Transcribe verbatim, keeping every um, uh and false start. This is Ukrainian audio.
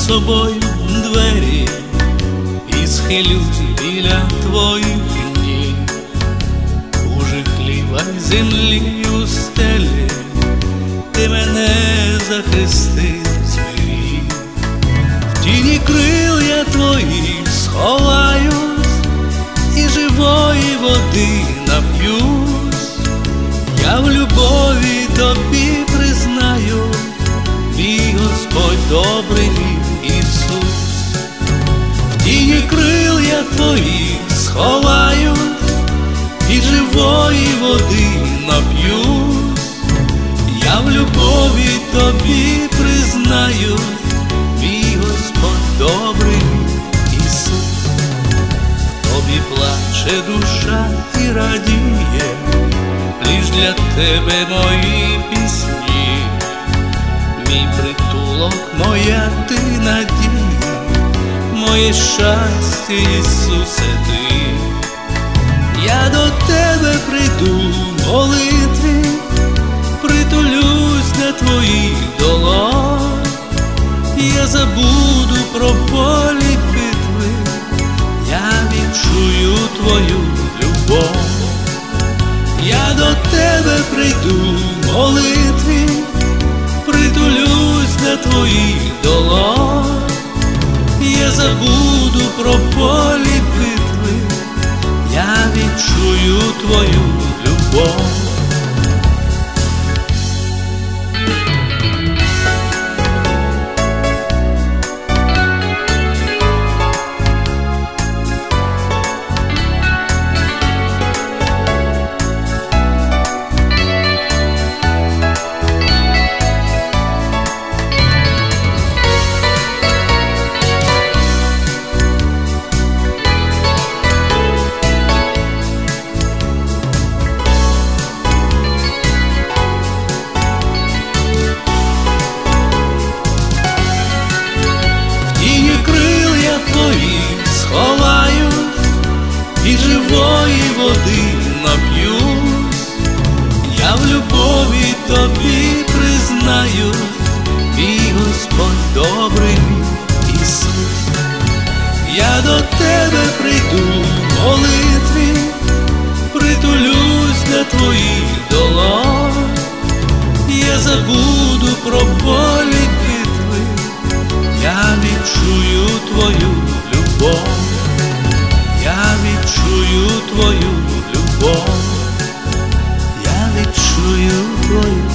собою двері і схилюсь біля твоїх ніг. У жахливій землі у стелі ти мене захистив, зберіг. В тіні крил я твоїх сховаюсь і живої води нап'юсь. Я в любові тобі признаю, мій Господь добрий Ісус. В тіні крил я твоїх сховаюсь і живої води нап'юсь. Я в любові тобі признаю, мій Господь добрий Ісус. Тобі плаче душа і радіє, лиш для тебе мої пісні. Мій притулок, моя ти надія, моє щастя, Ісусе, ти. Я до тебе прийду в молитві, притулюсь до твоїх долонь. Я забуду про полі битви, я відчую твою любов. Я до тебе прийду в молитві, притулюсь до твоїх долонь. Я забуду про полі битви, я відчую твою любов. Сховаюсь і живої води нап'юсь. Я в любові тобі признаю, мій Господь добрий Ісус. Я до тебе прийду в молитві, притулюсь до твоїх долонь. Я забуду про болі битви, я відчую твою любов. Я відчую твою любов, я відчую твою